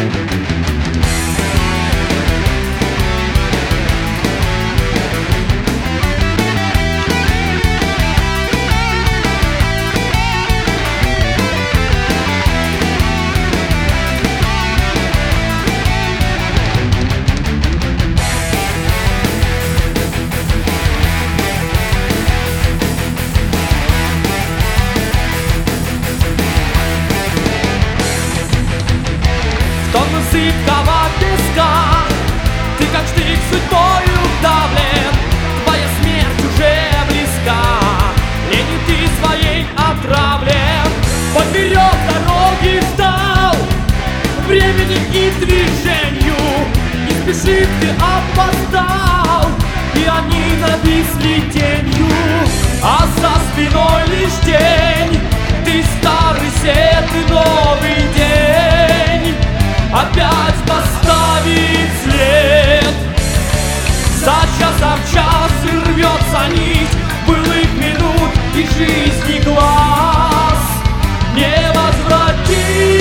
Сыпкого песка, ты как штык судьбою давлен, твоя смерть уже близка, ленью ты своей отравлен. Поперек дороги встал, времени и движению, и спешит ты опоздал, и они нависли тенью, а за спиной лишь тень, ты старый свет и новый день опять поставить след. За часом час и рвется нить былых минут и жизни глаз не возвратить.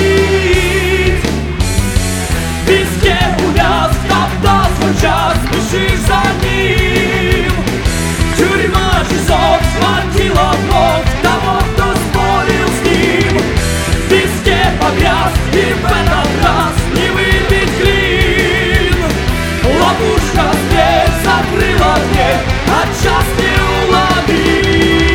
Везде увяз, когда свой час, спешишь за ним. Тюрьма часов схватила вновь того, кто спорил с ним. Везде погряз, и в этот раз не выбить клин. Ловушка дверь закрыла дверь, а час неуловим.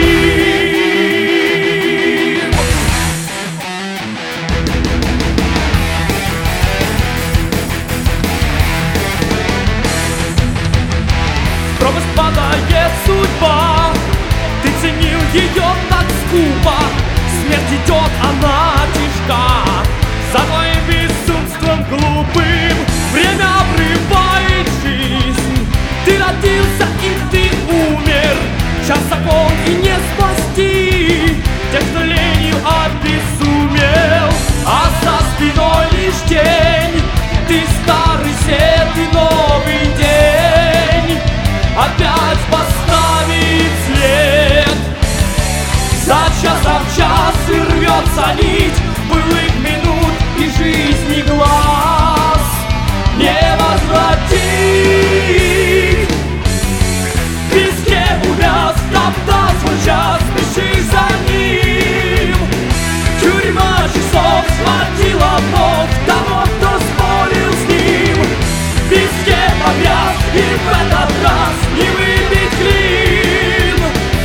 В пропасть падает судьба, ты ценил ее так скупо. Смерть идет, она тяжка, за твоим безумством глупым. Время обрывает жизнь, ты родился и ты умер. Час закон и не спасти тех, кто ленью обезумел. А за спиной лишь тень, ты старый свет и новый день опять поставить след. За часом час и рвется нить былых минут и жизни глаз не возвратить. Везде увяз, когда свой час, спешишь за ним. Тюрьма часов схватила вновь того, кто спорил с ним. Везде повяз, и в этот раз не выбить клин.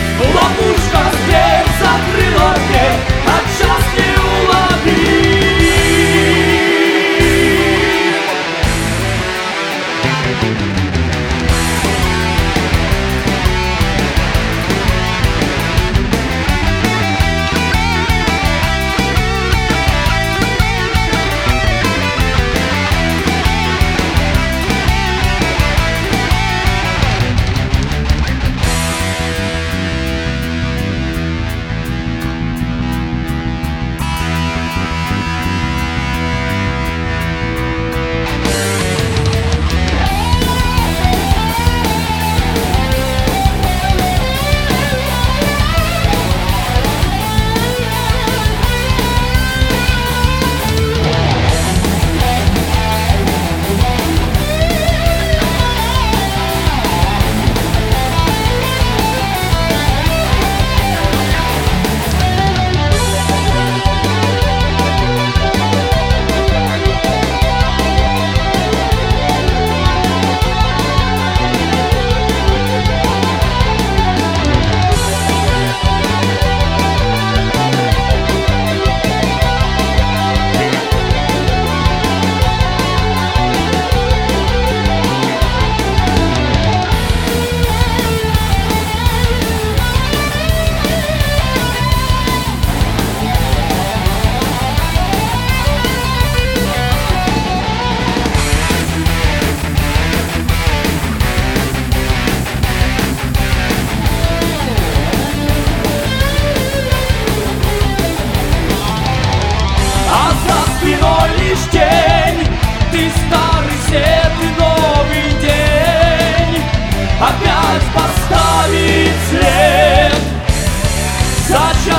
Ловушка дверь закрыла дверь, а час неуловим.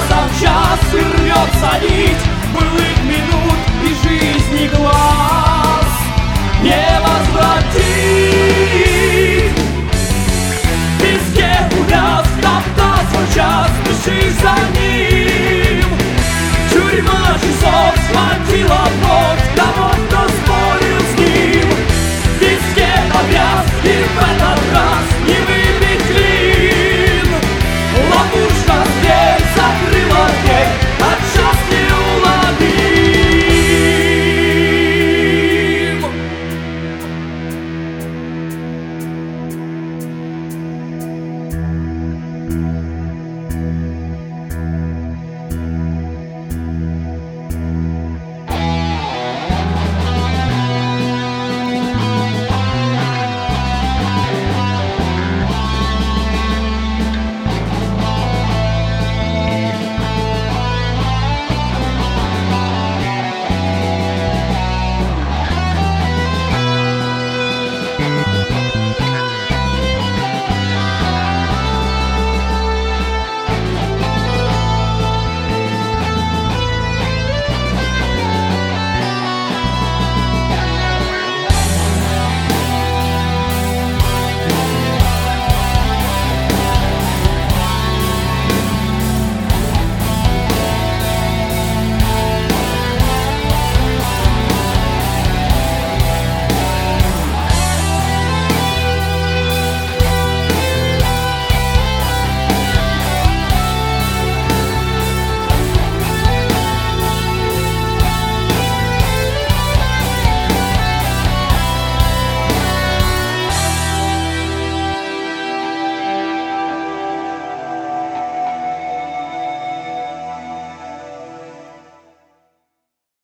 Час и рвется нить былых минут и жизни глаз. Nie ma